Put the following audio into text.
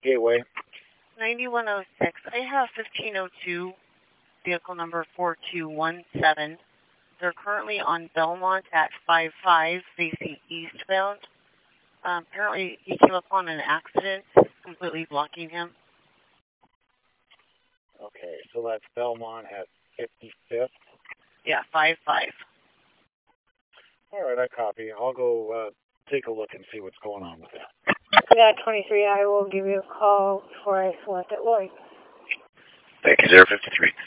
Gateway. 9106. I have 1502, vehicle number 4217. They're currently on Belmont at 55, facing eastbound. Apparently, he came upon an accident, completely blocking him. Okay, so that's Belmont at 55th. Yeah, 55. All right, I copy. I'll go take a look and see what's going on with that. Yeah, 23, I will give you a call before I select it. Lloyd. Thank you, 053.